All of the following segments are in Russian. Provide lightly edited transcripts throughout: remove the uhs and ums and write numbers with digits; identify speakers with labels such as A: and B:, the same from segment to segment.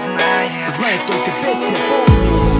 A: знает только песня «Помни».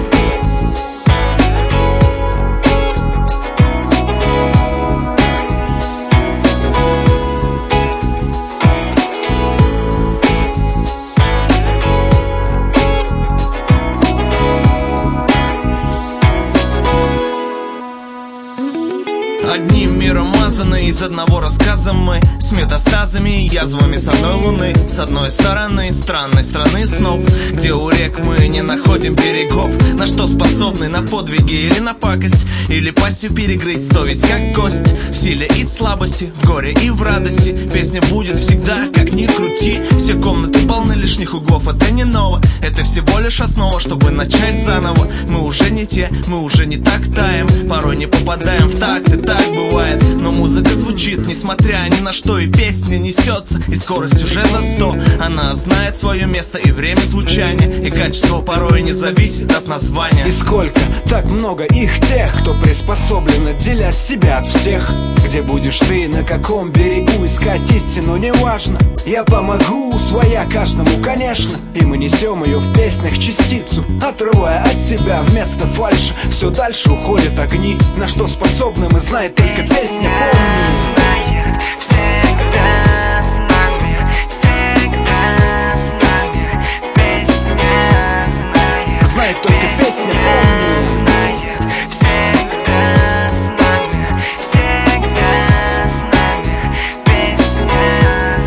B: Одним миром мазаны, из одного рассказа мы, с метастазами и язвами с одной луны. С одной стороны странной страны снов, где у рек мы не находим берегов. На что способны, на подвиги или на пакость, или пастью перегрызть совесть как кость. В силе и слабости, в горе и в радости песня будет всегда, как ни крути. Все комнаты полны лишних углов, это не ново, это всего лишь основа, чтобы начать заново. Мы уже не те, мы уже не так таем, порой не попадаем в такт, и так бывает. Но музыка звучит, несмотря ни на что, и песня несется, и скорость уже за 100. Она знает свое место и время звучания, и качество порой не зависит от названия.
A: И сколько, так много их тех, кто приспособлен отделять себя от всех. Где будешь ты, на каком берегу искать истину, неважно. Я помогу, своя каждому, конечно. И мы несем ее в песнях частицу, отрывая от себя вместо фальши. Все дальше уходят огни, на что способны мы, знает только песня «Помни».
C: Знает всегда с нами, всегда с нами. Песня знает,
A: знает только песня «Помни».
C: знает всегда с нами, всегда с нами. Песня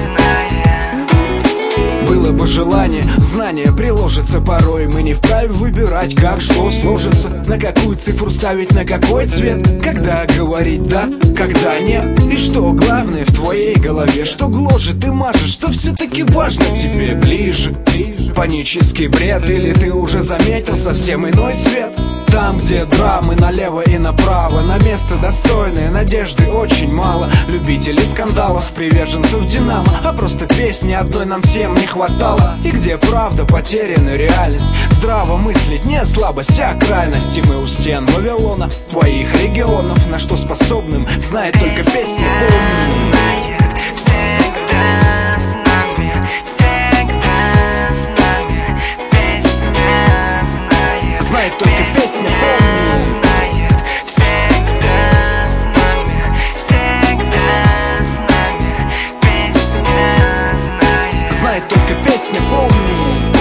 C: знает.
A: Было бы желание, знание приложится порой. Мы не вправе выбирать, как что сложится, на какую цифру ставить, на какой цвет, когда говорить да, когда нет. И что главное в твоей голове, что гложет и мажет, что все-таки важно тебе ближе. Панический бред, или ты уже заметил совсем иной свет? Там, где драмы налево и направо, на место достойное надежды очень мало. Любителей скандалов, приверженцев Динамо, а просто песни одной нам всем не хватало. И где правда, потеряна реальность, здраво мыслить не слабость, а крайность. И мы у стен Вавилона, твоих регионов, на что способным знает только песня «Помни».
C: Знает всегда с нами, всегда с нами. Песня знает,
A: знает только песня «Помни».
C: знает всегда с нами, всегда с нами. Песня знает,
A: знает только песня «Помни».